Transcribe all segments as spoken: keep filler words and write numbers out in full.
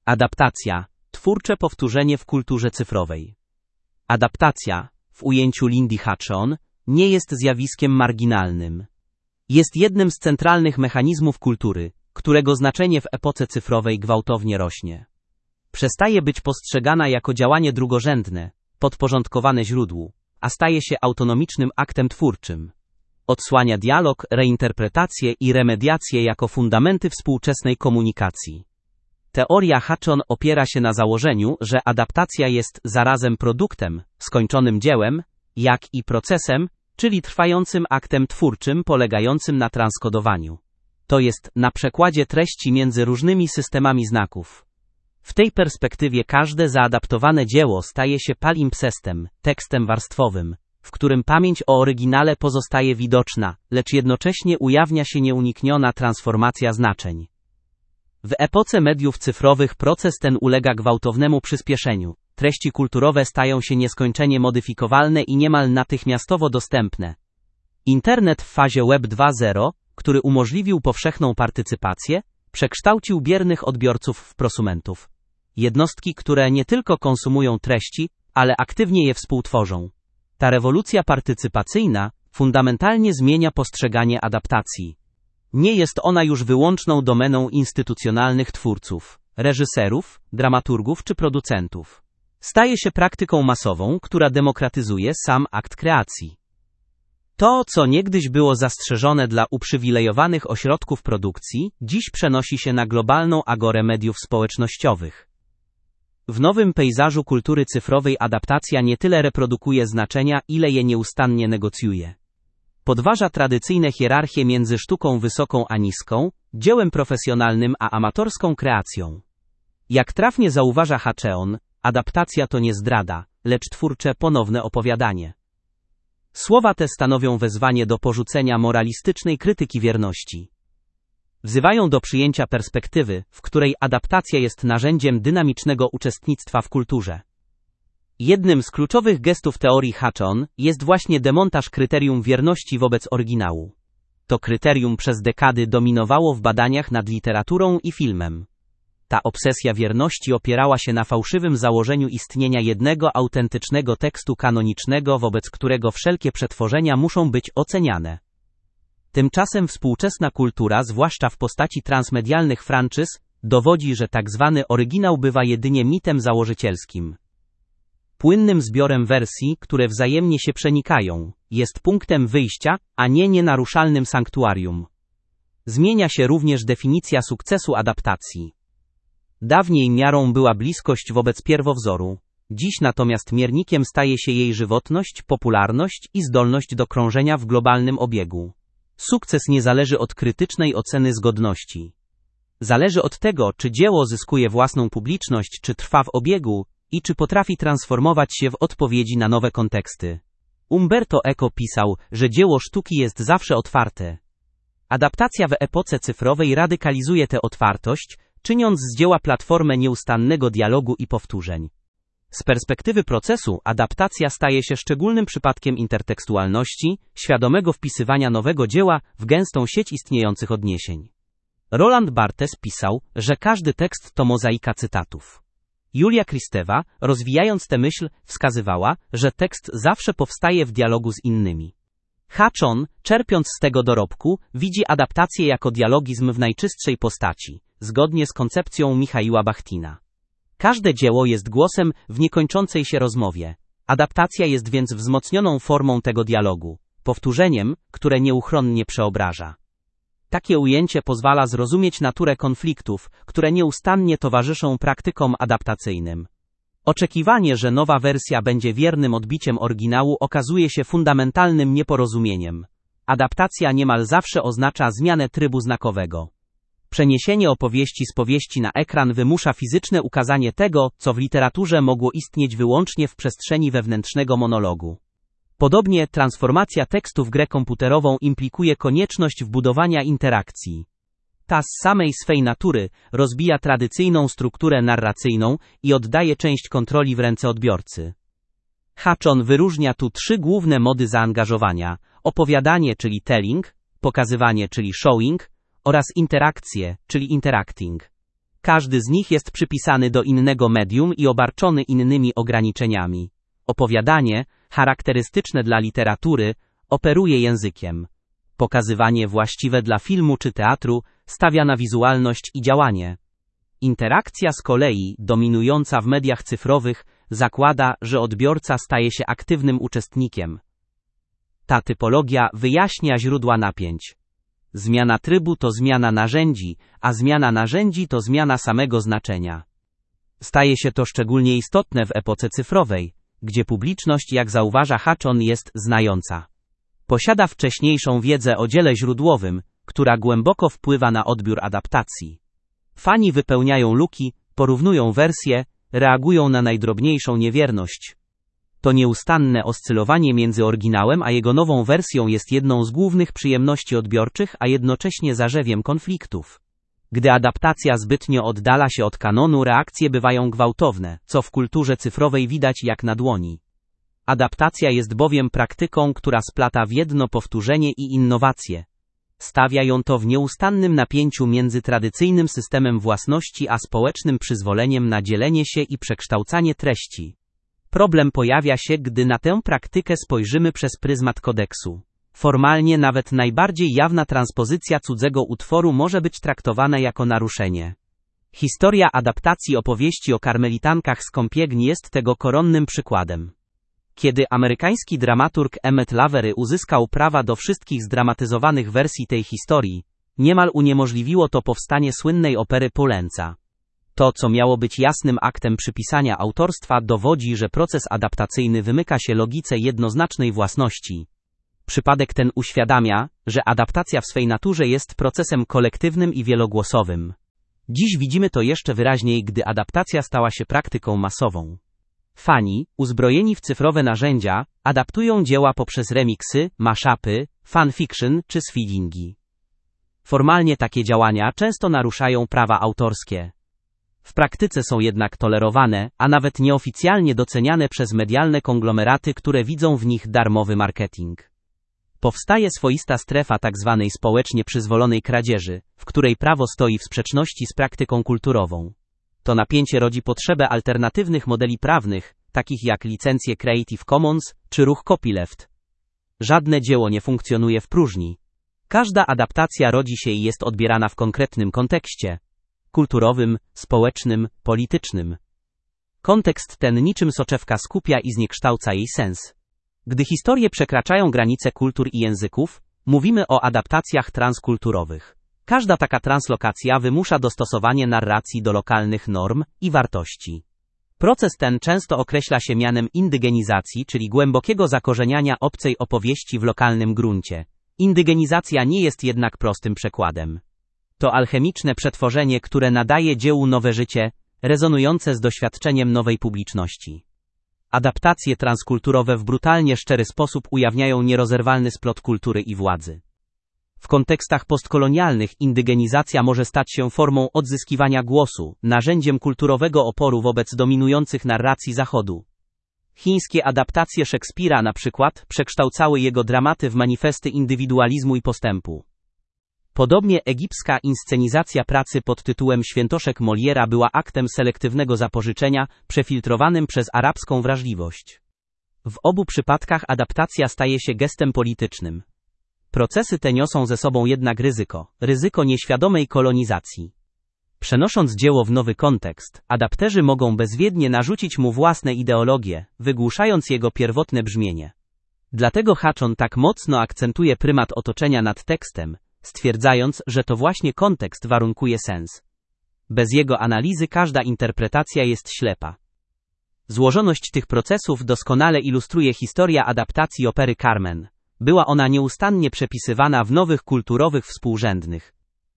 Adaptacja. Twórcze powtórzenie w kulturze cyfrowej. Adaptacja, w ujęciu Lindy Hutcheon, nie jest zjawiskiem marginalnym. Jest jednym z centralnych mechanizmów kultury, którego znaczenie w epoce cyfrowej gwałtownie rośnie. Przestaje być postrzegana jako działanie drugorzędne, podporządkowane źródłu, a staje się autonomicznym aktem twórczym. Odsłania dialog, reinterpretację i remediację jako fundamenty współczesnej komunikacji. Teoria Hutcheon opiera się na założeniu, że adaptacja jest zarazem produktem, skończonym dziełem, jak i procesem, czyli trwającym aktem twórczym polegającym na transkodowaniu. To jest na przekładzie treści między różnymi systemami znaków. W tej perspektywie każde zaadaptowane dzieło staje się palimpsestem, tekstem warstwowym, w którym pamięć o oryginale pozostaje widoczna, lecz jednocześnie ujawnia się nieunikniona transformacja znaczeń. W epoce mediów cyfrowych proces ten ulega gwałtownemu przyspieszeniu. Treści kulturowe stają się nieskończenie modyfikowalne i niemal natychmiastowo dostępne. Internet w fazie Web dwa zero, który umożliwił powszechną partycypację, przekształcił biernych odbiorców w prosumentów. Jednostki, które nie tylko konsumują treści, ale aktywnie je współtworzą. Ta rewolucja partycypacyjna fundamentalnie zmienia postrzeganie adaptacji. Nie jest ona już wyłączną domeną instytucjonalnych twórców, reżyserów, dramaturgów czy producentów. Staje się praktyką masową, która demokratyzuje sam akt kreacji. To, co niegdyś było zastrzeżone dla uprzywilejowanych ośrodków produkcji, dziś przenosi się na globalną agorę mediów społecznościowych. W nowym pejzażu kultury cyfrowej adaptacja nie tyle reprodukuje znaczenia, ile je nieustannie negocjuje. Podważa tradycyjne hierarchie między sztuką wysoką a niską, dziełem profesjonalnym a amatorską kreacją. Jak trafnie zauważa Hutcheon, adaptacja to nie zdrada, lecz twórcze ponowne opowiadanie. Słowa te stanowią wezwanie do porzucenia moralistycznej krytyki wierności. Wzywają do przyjęcia perspektywy, w której adaptacja jest narzędziem dynamicznego uczestnictwa w kulturze. Jednym z kluczowych gestów teorii Hutcheon jest właśnie demontaż kryterium wierności wobec oryginału. To kryterium przez dekady dominowało w badaniach nad literaturą i filmem. Ta obsesja wierności opierała się na fałszywym założeniu istnienia jednego autentycznego tekstu kanonicznego, wobec którego wszelkie przetworzenia muszą być oceniane. Tymczasem współczesna kultura, zwłaszcza w postaci transmedialnych franczyz, dowodzi, że tak zwany oryginał bywa jedynie mitem założycielskim. Płynnym zbiorem wersji, które wzajemnie się przenikają, jest punktem wyjścia, a nie nienaruszalnym sanktuarium. Zmienia się również definicja sukcesu adaptacji. Dawniej miarą była bliskość wobec pierwowzoru, dziś natomiast miernikiem staje się jej żywotność, popularność i zdolność do krążenia w globalnym obiegu. Sukces nie zależy od krytycznej oceny zgodności. Zależy od tego, czy dzieło zyskuje własną publiczność, czy trwa w obiegu i czy potrafi transformować się w odpowiedzi na nowe konteksty. Umberto Eco pisał, że dzieło sztuki jest zawsze otwarte. Adaptacja w epoce cyfrowej radykalizuje tę otwartość, czyniąc z dzieła platformę nieustannego dialogu i powtórzeń. Z perspektywy procesu, adaptacja staje się szczególnym przypadkiem intertekstualności, świadomego wpisywania nowego dzieła w gęstą sieć istniejących odniesień. Roland Barthes pisał, że każdy tekst to mozaika cytatów. Julia Kristeva, rozwijając tę myśl, wskazywała, że tekst zawsze powstaje w dialogu z innymi. Hutcheon, czerpiąc z tego dorobku, widzi adaptację jako dialogizm w najczystszej postaci, zgodnie z koncepcją Michaiła Bachtina. Każde dzieło jest głosem w niekończącej się rozmowie. Adaptacja jest więc wzmocnioną formą tego dialogu, powtórzeniem, które nieuchronnie przeobraża. Takie ujęcie pozwala zrozumieć naturę konfliktów, które nieustannie towarzyszą praktykom adaptacyjnym. Oczekiwanie, że nowa wersja będzie wiernym odbiciem oryginału, okazuje się fundamentalnym nieporozumieniem. Adaptacja niemal zawsze oznacza zmianę trybu znakowego. Przeniesienie opowieści z powieści na ekran wymusza fizyczne ukazanie tego, co w literaturze mogło istnieć wyłącznie w przestrzeni wewnętrznego monologu. Podobnie transformacja tekstu w grę komputerową implikuje konieczność wbudowania interakcji. Ta z samej swej natury rozbija tradycyjną strukturę narracyjną i oddaje część kontroli w ręce odbiorcy. Hutcheon wyróżnia tu trzy główne mody zaangażowania: opowiadanie, czyli telling, pokazywanie, czyli showing, oraz interakcje, czyli interacting. Każdy z nich jest przypisany do innego medium i obarczony innymi ograniczeniami. Opowiadanie, charakterystyczne dla literatury, operuje językiem. Pokazywanie właściwe dla filmu czy teatru stawia na wizualność i działanie. Interakcja z kolei, dominująca w mediach cyfrowych, zakłada, że odbiorca staje się aktywnym uczestnikiem. Ta typologia wyjaśnia źródła napięć. Zmiana trybu to zmiana narzędzi, a zmiana narzędzi to zmiana samego znaczenia. Staje się to szczególnie istotne w epoce cyfrowej, gdzie publiczność, jak zauważa Hutchon, jest znająca. Posiada wcześniejszą wiedzę o dziele źródłowym, która głęboko wpływa na odbiór adaptacji. Fani wypełniają luki, porównują wersje, reagują na najdrobniejszą niewierność. To nieustanne oscylowanie między oryginałem a jego nową wersją jest jedną z głównych przyjemności odbiorczych, a jednocześnie zarzewiem konfliktów. Gdy adaptacja zbytnio oddala się od kanonu, reakcje bywają gwałtowne, co w kulturze cyfrowej widać jak na dłoni. Adaptacja jest bowiem praktyką, która splata w jedno powtórzenie i innowacje. Stawia ją to w nieustannym napięciu między tradycyjnym systemem własności a społecznym przyzwoleniem na dzielenie się i przekształcanie treści. Problem pojawia się, gdy na tę praktykę spojrzymy przez pryzmat kodeksu. Formalnie nawet najbardziej jawna transpozycja cudzego utworu może być traktowana jako naruszenie. Historia adaptacji opowieści o karmelitankach z Compiègne jest tego koronnym przykładem. Kiedy amerykański dramaturg Emmett Lavery uzyskał prawa do wszystkich zdramatyzowanych wersji tej historii, niemal uniemożliwiło to powstanie słynnej opery Polenca. To, co miało być jasnym aktem przypisania autorstwa, dowodzi, że proces adaptacyjny wymyka się logice jednoznacznej własności. Przypadek ten uświadamia, że adaptacja w swej naturze jest procesem kolektywnym i wielogłosowym. Dziś widzimy to jeszcze wyraźniej, gdy adaptacja stała się praktyką masową. Fani, uzbrojeni w cyfrowe narzędzia, adaptują dzieła poprzez remiksy, mashupy, fanfiction czy sfeedingi. Formalnie takie działania często naruszają prawa autorskie. W praktyce są jednak tolerowane, a nawet nieoficjalnie doceniane przez medialne konglomeraty, które widzą w nich darmowy marketing. Powstaje swoista strefa tzw. społecznie przyzwolonej kradzieży, w której prawo stoi w sprzeczności z praktyką kulturową. To napięcie rodzi potrzebę alternatywnych modeli prawnych, takich jak licencje Creative Commons czy ruch copyleft. Żadne dzieło nie funkcjonuje w próżni. Każda adaptacja rodzi się i jest odbierana w konkretnym kontekście. Kulturowym, społecznym, politycznym. Kontekst ten niczym soczewka skupia i zniekształca jej sens. Gdy historie przekraczają granice kultur i języków, mówimy o adaptacjach transkulturowych. Każda taka translokacja wymusza dostosowanie narracji do lokalnych norm i wartości. Proces ten często określa się mianem indygenizacji, czyli głębokiego zakorzeniania obcej opowieści w lokalnym gruncie. Indygenizacja nie jest jednak prostym przekładem. To alchemiczne przetworzenie, które nadaje dziełu nowe życie, rezonujące z doświadczeniem nowej publiczności. Adaptacje transkulturowe w brutalnie szczery sposób ujawniają nierozerwalny splot kultury i władzy. W kontekstach postkolonialnych indygenizacja może stać się formą odzyskiwania głosu, narzędziem kulturowego oporu wobec dominujących narracji Zachodu. Chińskie adaptacje Szekspira na przykład przekształcały jego dramaty w manifesty indywidualizmu i postępu. Podobnie egipska inscenizacja pracy pod tytułem Świętoszek Moliera była aktem selektywnego zapożyczenia, przefiltrowanym przez arabską wrażliwość. W obu przypadkach adaptacja staje się gestem politycznym. Procesy te niosą ze sobą jednak ryzyko, ryzyko nieświadomej kolonizacji. Przenosząc dzieło w nowy kontekst, adapterzy mogą bezwiednie narzucić mu własne ideologie, wygłuszając jego pierwotne brzmienie. Dlatego Hutchon tak mocno akcentuje prymat otoczenia nad tekstem, stwierdzając, że to właśnie kontekst warunkuje sens. Bez jego analizy każda interpretacja jest ślepa. Złożoność tych procesów doskonale ilustruje historia adaptacji opery Carmen. Była ona nieustannie przepisywana w nowych kulturowych współrzędnych.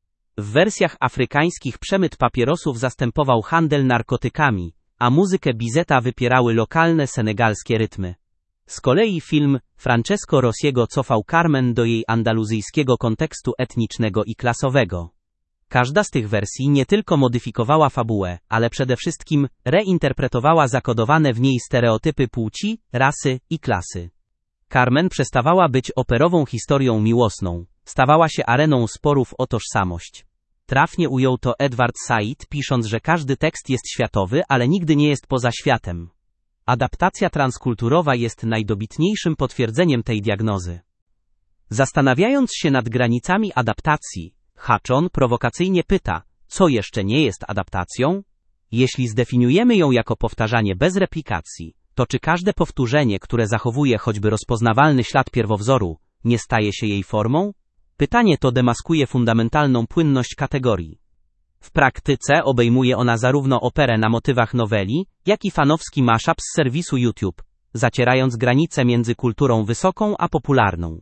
W wersjach afrykańskich przemyt papierosów zastępował handel narkotykami, a muzykę Bizeta wypierały lokalne senegalskie rytmy. Z kolei film Francesco Rossiego cofał Carmen do jej andaluzyjskiego kontekstu etnicznego i klasowego. Każda z tych wersji nie tylko modyfikowała fabułę, ale przede wszystkim reinterpretowała zakodowane w niej stereotypy płci, rasy i klasy. Carmen przestawała być operową historią miłosną, stawała się areną sporów o tożsamość. Trafnie ujął to Edward Said, pisząc, że każdy tekst jest światowy, ale nigdy nie jest poza światem. Adaptacja transkulturowa jest najdobitniejszym potwierdzeniem tej diagnozy. Zastanawiając się nad granicami adaptacji, Hutchon prowokacyjnie pyta, co jeszcze nie jest adaptacją? Jeśli zdefiniujemy ją jako powtarzanie bez replikacji, to czy każde powtórzenie, które zachowuje choćby rozpoznawalny ślad pierwowzoru, nie staje się jej formą? Pytanie to demaskuje fundamentalną płynność kategorii. W praktyce obejmuje ona zarówno operę na motywach noweli, jak i fanowski mashup z serwisu YouTube, zacierając granice między kulturą wysoką a popularną.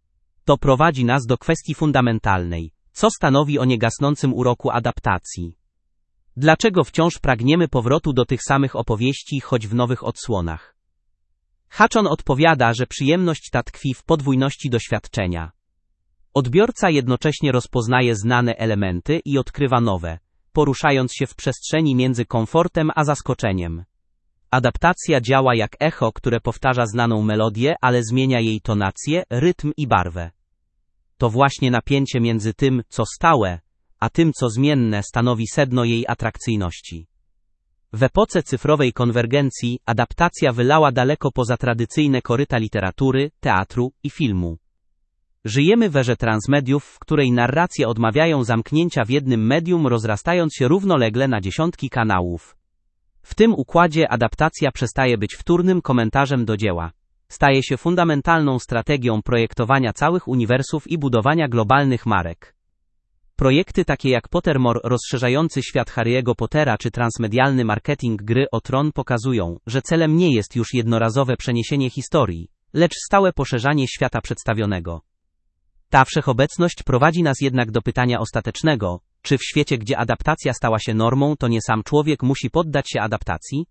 To prowadzi nas do kwestii fundamentalnej, co stanowi o niegasnącym uroku adaptacji. Dlaczego wciąż pragniemy powrotu do tych samych opowieści, choć w nowych odsłonach? Hutchon odpowiada, że przyjemność ta tkwi w podwójności doświadczenia. Odbiorca jednocześnie rozpoznaje znane elementy i odkrywa nowe, poruszając się w przestrzeni między komfortem a zaskoczeniem. Adaptacja działa jak echo, które powtarza znaną melodię, ale zmienia jej tonację, rytm i barwę. To właśnie napięcie między tym, co stałe, a tym, co zmienne, stanowi sedno jej atrakcyjności. W epoce cyfrowej konwergencji adaptacja wylała daleko poza tradycyjne koryta literatury, teatru i filmu. Żyjemy w erze transmediów, w której narracje odmawiają zamknięcia w jednym medium, rozrastając się równolegle na dziesiątki kanałów. W tym układzie adaptacja przestaje być wtórnym komentarzem do dzieła. Staje się fundamentalną strategią projektowania całych uniwersów i budowania globalnych marek. Projekty takie jak Pottermore rozszerzający świat Harry'ego Pottera czy transmedialny marketing gry o Tron pokazują, że celem nie jest już jednorazowe przeniesienie historii, lecz stałe poszerzanie świata przedstawionego. Ta wszechobecność prowadzi nas jednak do pytania ostatecznego, czy w świecie, gdzie adaptacja stała się normą, to nie sam człowiek musi poddać się adaptacji?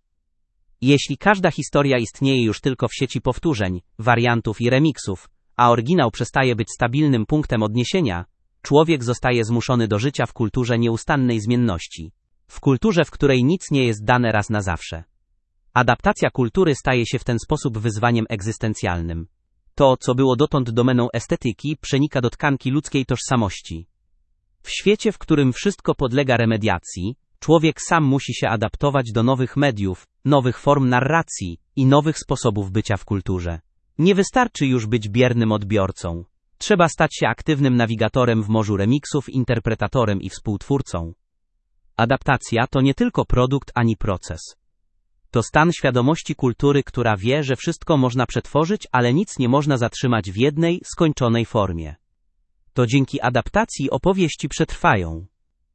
Jeśli każda historia istnieje już tylko w sieci powtórzeń, wariantów i remiksów, a oryginał przestaje być stabilnym punktem odniesienia, człowiek zostaje zmuszony do życia w kulturze nieustannej zmienności. W kulturze, w której nic nie jest dane raz na zawsze. Adaptacja kultury staje się w ten sposób wyzwaniem egzystencjalnym. To, co było dotąd domeną estetyki, przenika do tkanki ludzkiej tożsamości. W świecie, w którym wszystko podlega remediacji, człowiek sam musi się adaptować do nowych mediów, nowych form narracji i nowych sposobów bycia w kulturze. Nie wystarczy już być biernym odbiorcą. Trzeba stać się aktywnym nawigatorem w morzu remiksów, interpretatorem i współtwórcą. Adaptacja to nie tylko produkt ani proces. To stan świadomości kultury, która wie, że wszystko można przetworzyć, ale nic nie można zatrzymać w jednej, skończonej formie. To dzięki adaptacji opowieści przetrwają.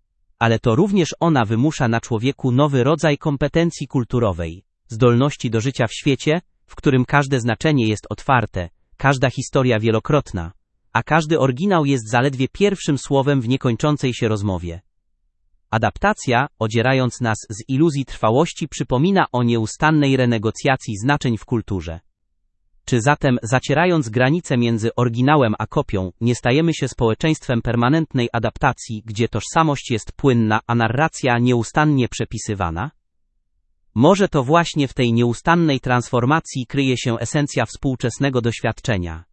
Ale to również ona wymusza na człowieku nowy rodzaj kompetencji kulturowej, zdolności do życia w świecie, w którym każde znaczenie jest otwarte, każda historia wielokrotna, a każdy oryginał jest zaledwie pierwszym słowem w niekończącej się rozmowie. Adaptacja, odzierając nas z iluzji trwałości, przypomina o nieustannej renegocjacji znaczeń w kulturze. Czy zatem, zacierając granice między oryginałem a kopią, nie stajemy się społeczeństwem permanentnej adaptacji, gdzie tożsamość jest płynna, a narracja nieustannie przepisywana? Może to właśnie w tej nieustannej transformacji kryje się esencja współczesnego doświadczenia.